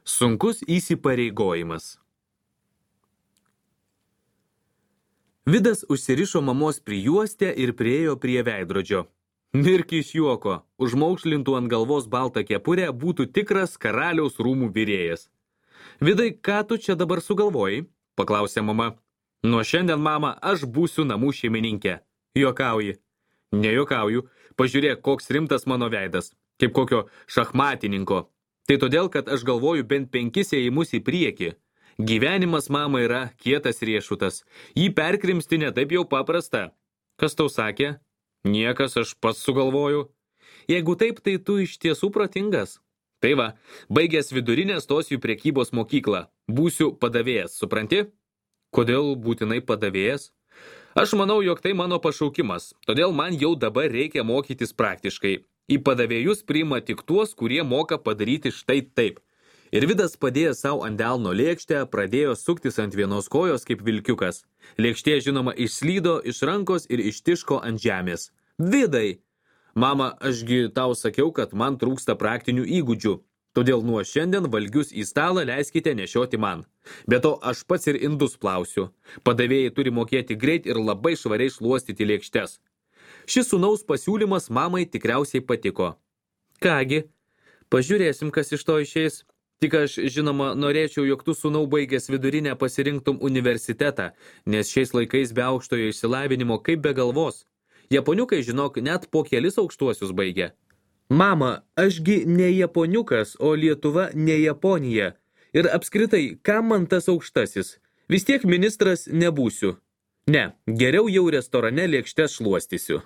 Sunkus įsipareigojimas. Vidas užsirišo mamos prijuostę ir priėjo prie veidrodžio. Mirki iš juoko, užmaukšlintų ant galvos baltą kepurę būtų tikras karaliaus rūmų virėjas. Vidai, ką tu čia dabar sugalvojai? Paklausė mama. Nuo šiandien, mama, aš būsiu namų šeimininkė. Juokauji. Nejuokauju. Pažiūrėk, koks rimtas mano veidas. Kaip kokio šachmatininko. Tai todėl, kad aš galvoju bent 5 ėjimus į priekį. Gyvenimas, mama, yra kietas riešutas. Jį perkrimsti ne taip jau paprasta. Kas tau sakė? Niekas, aš pats sugalvoju. Jeigu taip, tai tu iš tiesų protingas. Tai va, baigęs vidurinę stosiu į prekybos mokyklą. Būsiu padavėjas, supranti? Kodėl būtinai padavėjas? Aš manau, jog tai mano pašaukimas, todėl man jau dabar reikia mokytis praktiškai. Į padavėjus priima tik tuos, kurie moka padaryti štai taip. Ir Vidas padėjęs savo ant delno lėkštę, pradėjo suktis ant vienos kojos kaip vilkiukas. Lėkštė, žinoma, išslydo iš rankos ir ištiško ant žemės. Vidai! Mama, ašgi tau sakiau, kad man trūksta praktinių įgūdžių. Todėl nuo šiandien valgius į stalą leiskite nešioti man. Be to, aš pats ir indus plausiu. Padavėjai turi mokėti greit ir labai švariai šluostyti lėkštes. Šis sūnaus pasiūlymas mamai tikriausiai patiko. Kągi, pažiūrėsim, kas iš to išeis. Tik aš, žinoma, norėčiau, jog tu sūnau baigęs vidurinę pasirinktum universitetą, nes šiais laikais be aukštojo išsilavinimo kaip be galvos. Japoniukai, žinok, net po kelis aukštuosius baigia. Mama, ašgi ne japoniukas, o Lietuva ne Japonija. Ir apskritai, kam man tas aukštasis? Vis tiek ministras nebūsiu. Ne, geriau jau restorane lėkštes šluostysiu.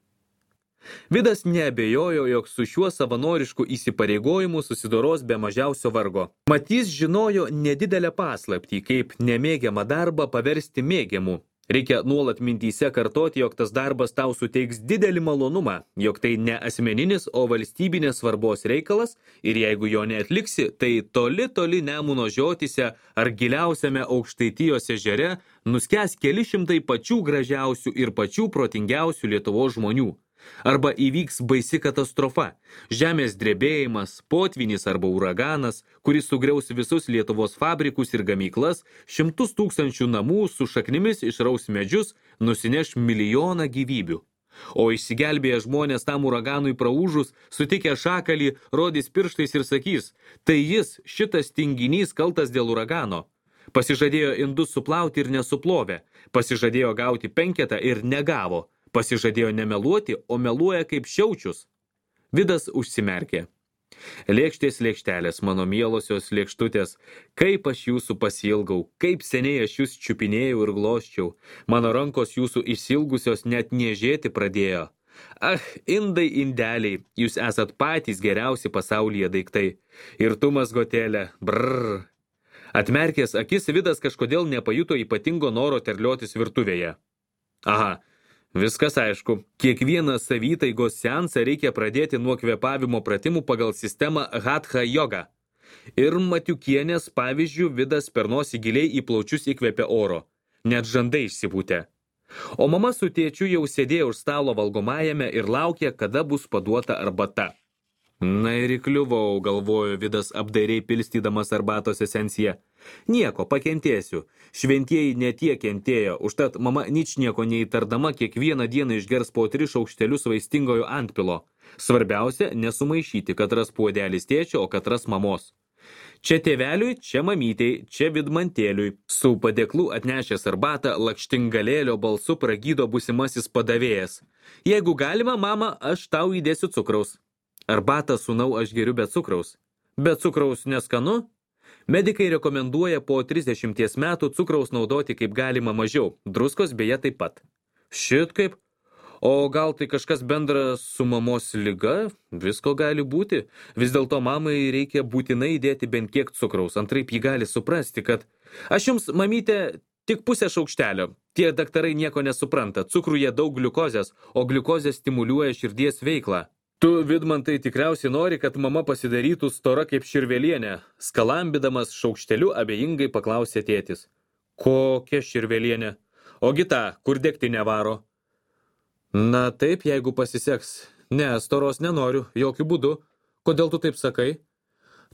Vidas neabejojo, jog su šiuo savanorišku įsipareigojimu susidoros be mažiausio vargo. Mat jis žinojo nedidelę paslaptį, kaip nemėgiamą darbą paversti mėgiamu. Reikia nuolat mintyse kartoti, jog tas darbas tau suteiks didelį malonumą, jog tai ne asmeninis, o valstybinės svarbos reikalas ir jeigu jo neatliksi, tai toli Nemuno žiotyse ar giliausiame Aukštaitijos ežere nuskęs keli šimtai pačių gražiausių ir pačių protingiausių Lietuvos žmonių. Arba įvyks baisi katastrofa, žemės drebėjimas, potvynis arba uraganas, kuris sugriaus visus Lietuvos fabrikus ir gamyklas, 100 000 namų su šaknimis išraus medžius, nusineš milijoną gyvybių. O išsigelbėję žmonės tam uraganui praūžus, sutikę šakalį, rodys pirštais ir sakys, tai jis, šitas tinginys kaltas dėl uragano. Pasižadėjo indus suplauti ir nesuplovė, pasižadėjo gauti 5 ir negavo. Pasižadėjo nemeluoti, o meluoja kaip šiaučius. Vidas užsimerkė. Lėkštės lėkštelės, mano mielosios lėkštutės, kaip aš jūsų pasiilgau, kaip seniai aš jūs čiupinėjau ir glosčiau. Mano rankos jūsų išsilgusios net niežėti pradėjo. Indai, indeliai, jūs esat patys geriausi pasaulyje daiktai. Ir tu, mazgotėlė, brrr. Atmerkęs akis, Vidas kažkodėl nepajuto ypatingo noro terliotis virtuvėje. Aha. Viskas aišku, kiekvieną savytaigos seansą reikia pradėti nuo kvėpavimo pratimų pagal sistemą Hatha Yoga. Ir Matiukienės pavyzdžių Vidas per nosį giliai į plaučius įkvėpė oro, net žandai išsipūtė. O mama su tėčiu jau sėdėjo už stalo valgomajame ir laukė, kada bus paduota arbata. Na ir įkliuvau, galvojo Vidas apdairiai pilstydamas arbatos esenciją. Nieko, pakentėsiu. Šventieji ne tiek kentėjo, užtat mama ničnieko neįtardama kiekvieną dieną išgers po 3 šaukštelius vaistingojo antpilo. Svarbiausia, nesumaišyti, katras puodelis tėčio, o katras mamos. Čia tėveliui, čia mamytei, čia vidmantėliui. Su padėklu atnešęs arbatą, lakštingalėlio balsu pragydo būsimasis padavėjas. Jeigu galima, mama, aš tau įdėsiu cukraus. Arbatą, sūnau, aš geriu be cukraus. Be cukraus neskanu? Medikai rekomenduoja po 30 metų cukraus naudoti kaip galima mažiau, druskos beje taip pat. Šit kaip? O gal tai kažkas bendra su mamos liga? Visko gali būti. Vis dėlto mamai reikia būtinai įdėti bent kiek cukraus, antraip ji gali suprasti, kad... Aš jums, mamytė, tik pusę šaukštelio. Tie daktarai nieko nesupranta, cukruje daug gliukozės, o gliukozė stimuliuoja širdies veiklą. Tu, Vidmantai, tikriausiai nori, kad mama pasidarytų stora kaip širvelienė. Skalambidamas šaukšteliu abejingai paklausė tėtis. Kokia širvelienė? Ogi ta, kur degtinė varo? Na taip, jeigu pasiseks. Ne, storos nenoriu, jokių būdų. Kodėl tu taip sakai?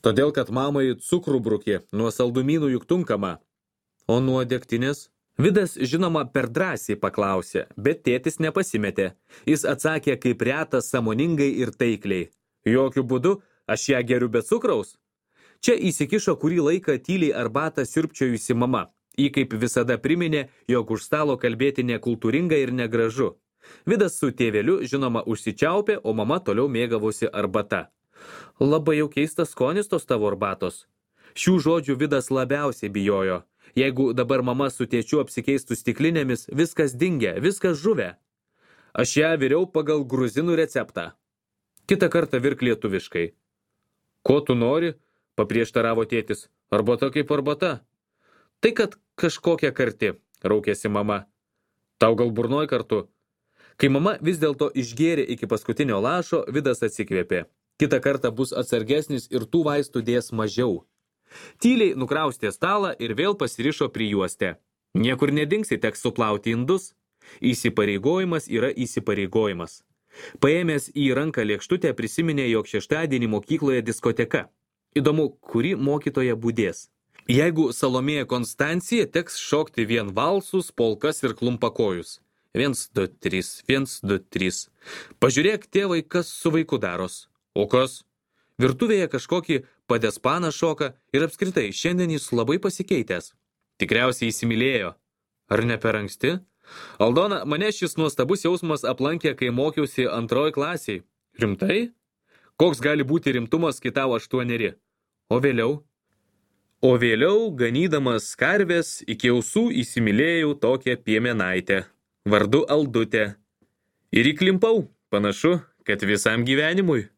Todėl, kad mamai cukrų brukė, nuo saldumynų juk tunkama. O nuo degtinės? Vidas, žinoma, per drąsiai paklausė, bet tėtis nepasimetė. Jis atsakė kaip retas sąmoningai ir taikliai. Jokiu būdu, aš ją geriu be cukraus. Čia įsikišo kurį laiką tyliai arbatą sirpčiojusi mama. Ji kaip visada priminė, jog už stalo kalbėti nekultūringa ir negražu. Vidas su tėveliu, žinoma, užsičiaupė, o mama toliau mėgavosi arbata. Labai jau keistas skonis tos tavo arbatos. Šių žodžių Vidas labiausiai bijojo. Jeigu dabar mama su tėčiu apsikeistų stiklinėmis, viskas dingę, viskas žuvę. Aš ją viriau pagal gruzinų receptą. Kitą kartą virk lietuviškai. Ko tu nori? Paprieštaravo tėtis. Arbata kaip arbata. Tai kad kažkokia karti, raukėsi mama. Tau gal burnoj kartu? Kai mama vis dėlto išgėrė iki paskutinio lašo, Vidas atsikvėpė. Kitą kartą bus atsargesnis ir tų vaistų dės mažiau. Tyliai nukraustė stalą ir vėl pasirišo prijuostę. Niekur nedingsi, teks suplauti indus. Įsipareigojimas yra įsipareigojimas. Paėmęs į ranką lėkštutę prisiminė, jog šeštadienį mokykloje diskoteka. Įdomu, kuri mokytoja budės. Jeigu Salomėja Konstancija, teks šokti vien valsus, polkas ir klumpakojus. 1, 2, 3, 1, 2, 3. Pažiūrėk, tėvai, kas su vaiku daros. O kas? Virtuvėje kažkokį padespaną šoka ir apskritai šiandien jis labai pasikeitęs. Tikriausiai įsimylėjo. Ar ne per anksti? Aldona, mane šis nuostabus jausmas aplankė, kai mokiausi 2 klasiai. Rimtai? Koks gali būti rimtumas, kai tau 8? O vėliau? O vėliau, ganydamas karves, iki ausų įsimylėjau tokią piemenaitę. Vardu Aldutė. Ir įklimpau, panašu, kad visam gyvenimui.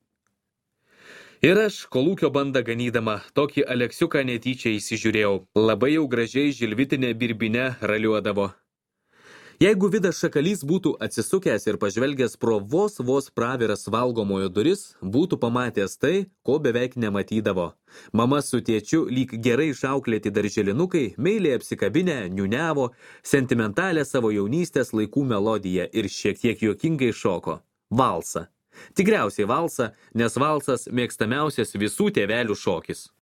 Ir aš, kolūkio bandą ganydama, tokį Aleksiuką netyčia įsižiūrėjau. Labai jau gražiai žilvitinė birbinė raliuodavo. Jeigu Vidas Šakalys būtų atsisukęs ir pažvelgęs pro vos praviras valgomojo duris, būtų pamatęs tai, ko beveik nematydavo. Mama su tėčiu, lyg gerai išauklėti darželinukai, meiliai apsikabinę, niūniavo, sentimentalę savo jaunystės laikų melodiją ir šiek tiek juokingai šoko. Valsą. Tikriausiai valsą, nes valsas mėgstamiausias visų tėvelių šokis.